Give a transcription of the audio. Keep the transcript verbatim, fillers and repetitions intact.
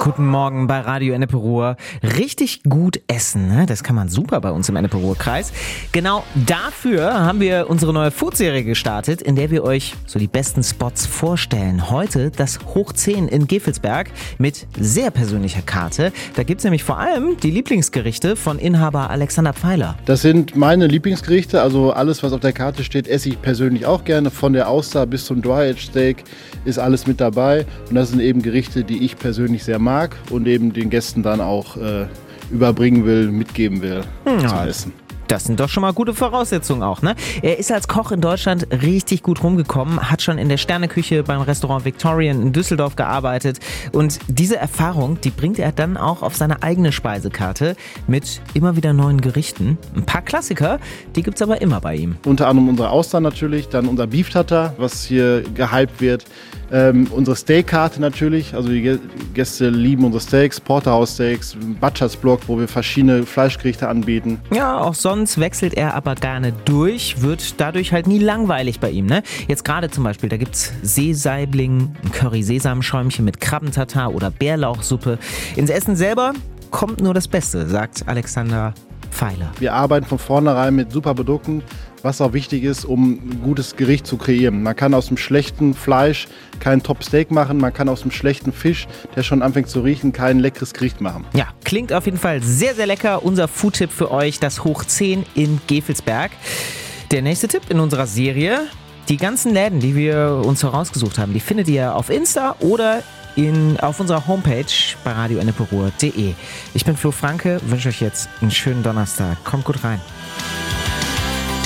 Guten Morgen bei Radio Ennepe-Ruhr. Richtig gut essen, ne? Das kann man super bei uns im Ennepe-Ruhr-Kreis. Genau dafür haben wir unsere neue Food-Serie gestartet, in der wir euch so die besten Spots vorstellen. Heute das Hoch zehn in Gevelsberg mit sehr persönlicher Karte. Da gibt es nämlich vor allem die Lieblingsgerichte von Inhaber Alexander Pfeiler. Das sind meine Lieblingsgerichte, also alles, was auf der Karte steht, esse ich persönlich auch gerne. Von der Auster bis zum Dry-Aged-Steak ist alles mit dabei. Und das sind eben Gerichte, die ich persönlich sehr mag und eben den Gästen dann auch äh, überbringen will, mitgeben will hm, zum ja. Essen. Das sind doch schon mal gute Voraussetzungen auch, ne? Er ist als Koch in Deutschland richtig gut rumgekommen, hat schon in der Sterneküche beim Restaurant Victorian in Düsseldorf gearbeitet und diese Erfahrung, die bringt er dann auch auf seine eigene Speisekarte mit immer wieder neuen Gerichten. Ein paar Klassiker, die gibt's aber immer bei ihm. Unter anderem unsere Austern natürlich, dann unser Beef Tartar, was hier gehypt wird. Ähm, unsere Steakkarte natürlich, also die Gäste lieben unsere Steaks, Porterhouse Steaks, Butchers Block, wo wir verschiedene Fleischgerichte anbieten. Ja, auch sonst wechselt er aber gerne durch, wird dadurch halt nie langweilig bei ihm, ne? Jetzt gerade zum Beispiel, da gibt's Seesaibling, ein Curry-Sesamschäumchen mit Krabbentatar oder Bärlauchsuppe. Ins Essen selber kommt nur das Beste, sagt Alexander Pfeiler. Wir arbeiten von vornherein mit super Produkten, was auch wichtig ist, um ein gutes Gericht zu kreieren. Man kann aus dem schlechten Fleisch kein Top-Steak machen, man kann aus dem schlechten Fisch, der schon anfängt zu riechen, kein leckeres Gericht machen. Ja, klingt auf jeden Fall sehr, sehr lecker. Unser Food-Tipp für euch, das Hoch zehn in Gevelsberg. Der nächste Tipp in unserer Serie, die ganzen Läden, die wir uns herausgesucht haben, die findet ihr auf Insta oder in, auf unserer Homepage bei radio ennepe ruhr punkt de. Ich bin Flo Franke, wünsche euch jetzt einen schönen Donnerstag. Kommt gut rein.